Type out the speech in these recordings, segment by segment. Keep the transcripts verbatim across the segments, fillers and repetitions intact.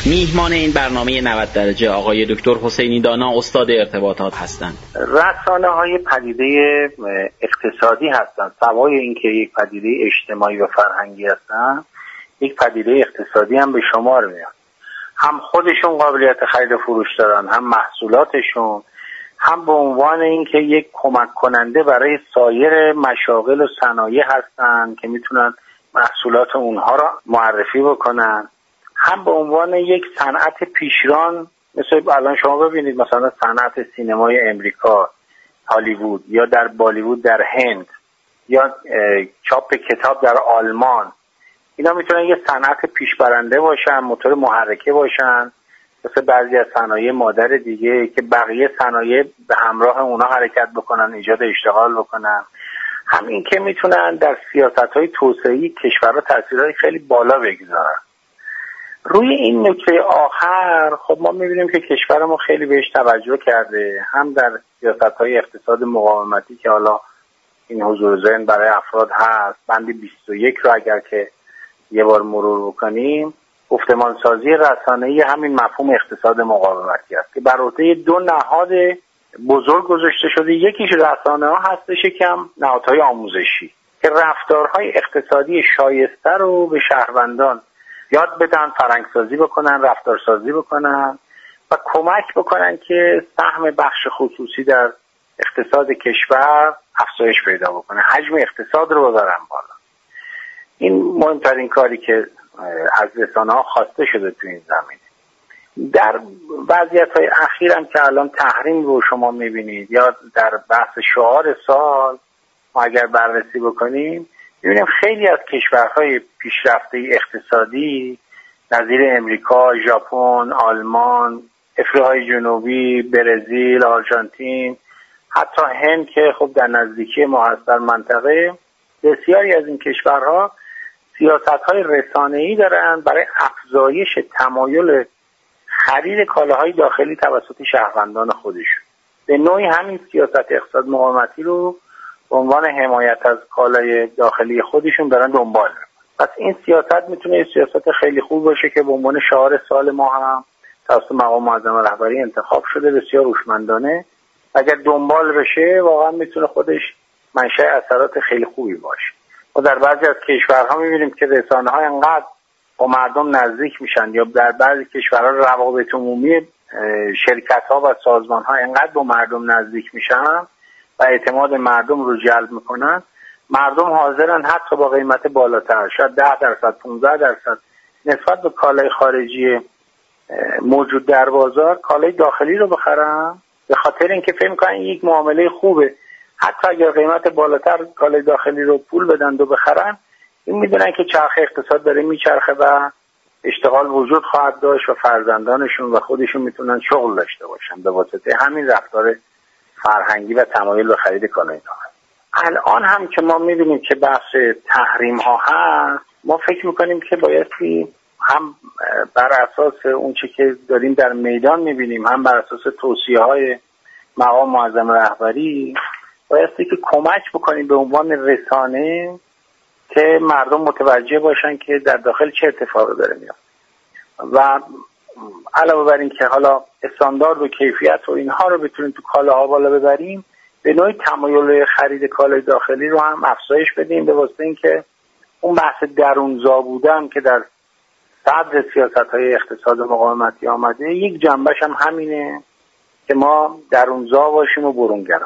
میهمان این برنامه نود درجه آقای دکتر حسینی دانا استاد ارتباطات هستند. رسانه‌های پدیده اقتصادی هستند. سوای اینکه یک پدیده اجتماعی و فرهنگی هستند، یک پدیده اقتصادی هم به شمار میاد. هم خودشون قابلیت خرید و فروش دارن، هم محصولاتشون، هم به عنوان اینکه یک کمک کننده برای سایر مشاغل و صنایع هستن که میتونن محصولات اونها را معرفی بکنن، هم به عنوان یک صنعت پیشران. مثل الان شما ببینید مثلا صنعت سینمای امریکا، هالیوود، یا در بالیوود در هند، یا چاپ کتاب در آلمان، اینا میتونن یه صنعت پیشبرنده باشن، موتور محرکه باشن، مثل بعضی از صنایع مادر دیگه که بقیه صنایع به همراه اونا حرکت بکنن، ایجاد اشتغال بکنن. همین که میتونن در سیاست‌های توسعه‌ای کشورها تاثیرات خیلی بالا بگذارن. روی این نکته آخر خب ما میبینیم که کشورمون خیلی بهش توجه کرده، هم در سیاست‌های اقتصاد مقاومتی که حالا این حضور ذهن برای افراد هست، بند بیست و یک رو اگر که یه بار مرور بکنیم، گفتمان سازی رسانه‌ای همین مفهوم اقتصاد مقاومتی است که بر عهده دو نهاد بزرگ گذاشته شده. یکیش رسانه‌ها هستش، یکم نهادهای آموزشی که رفتارهای اقتصادی شایسته رو به شهروندان یاد بدن، فرهنگسازی بکنن، رفتارسازی بکنن و کمک بکنن که سهم بخش خصوصی در اقتصاد کشور افزایش پیدا بکنه، حجم اقتصاد رو ببرن بالا. این مهمترین کاری که از رسانه‌ها خواسته شده تو این زمینه. در وضعیت‌های اخیر هم که الان تحریم رو شما می‌بینید، یا در بحث شعار سال ما اگر بررسی بکنیم می‌بینیم خیلی از کشورهای پیشرفته اقتصادی نظیر امریکا، ژاپن، آلمان، افریقای جنوبی، برزیل، آرژانتین، حتی هند که خب در نزدیکی ما هست در منطقه، بسیاری از این کشورها سیاست‌های رسانه‌ای دارن برای افزایش تمایل خرید کالاهای داخلی توسط شهروندان خودشون. به نوعی همین سیاست اقتصاد مقاومتی رو به عنوان حمایت از کالای داخلی خودشون دارن دنبال می‌کنن. پس این سیاست میتونه یه سیاست خیلی خوب باشه که به عنوان شعار سال ما هم توسط مقام معظم رهبری انتخاب شده، بسیار هوشمندانه. اگر دنبال بشه واقعا میتونه خودش منشأ اثرات خیلی خوبی باشه. ما در بعضی از کشورها می‌بینیم که رسانه‌ها انقدر با مردم نزدیک میشن، یا در بعضی کشورها روابط عمومی شرکت‌ها و سازمان‌ها انقدر با مردم نزدیک میشن و اعتماد مردم رو جلب میکنن، مردم حاضرن حتی با قیمت بالاتر، شاید ده درصد، پانزده درصد نسبت به کالای خارجی موجود در بازار، کالای داخلی رو بخرن، به خاطر اینکه فکر می‌کنن یک معامله خوبه. حتی اگر قیمت بالاتر کالای داخلی رو پول بدن و بخرن، این میدونن که چرخ اقتصاد داره میچرخه و اشتغال وجود خواهد داشت و فرزندانشون و خودشون میتونن شغل داشته باشن به واسطه همین رفتار فرهنگی و تمایل به خرید کالای داخلی. الان هم که ما میبینیم که بحث تحریم ها هست، ما فکر میکنیم که بایستی هم بر اساس اون چی که داریم در میدان میبینیم، هم بر اساس توصیه های مقام معظم رهبری، بایستی که کمک بکنیم به عنوان رسانه که مردم متوجه باشن که در داخل چه اتفاقی داره میاد و علاوه بر این که حالا استاندارد و کیفیت و اینها رو بتونیم تو کالاها بالا ببریم، به نوعی تمایل خرید کالای داخلی رو هم افزایش بدیم، به واسطه اینکه اون بحث درونزا بودن که در صدر سیاست‌های اقتصاد مقاومتی آمده، یک جنبش هم همینه که ما درونزا باشیم و برونگرا.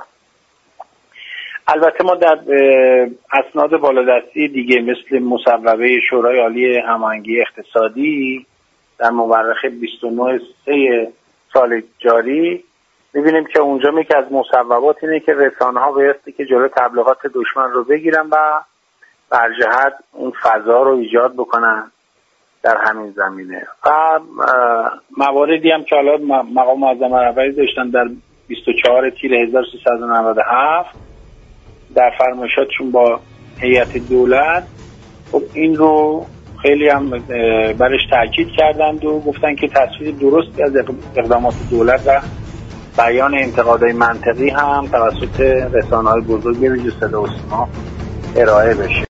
البته ما در اسناد بالادستی دیگه مثل مصوبه شورای عالی هماهنگی اقتصادی در مورخ بیست و نه سه سال جاری می‌بینیم که اونجا میگه از مصوبات اینه که رسانه‌ها بایستی که جلوی تبلیغات دشمن رو بگیرن و بر جهت اون فضا رو ایجاد بکنن در همین زمینه. و مواردی هم که حالا مقام معظم رهبری داشتن در بیست و چهار تیر هزار و سیصد و نود و هفت در فرمایشاتشون با هیئت دولت، خب این رو خیلی هم برش تاکید کردند و گفتن که تصویر درستی از اقدامات دولت و بیان انتقادهای منطقی هم توسط رسانه‌های بزرگ به ویژه صدا و سیما ارائه بشه.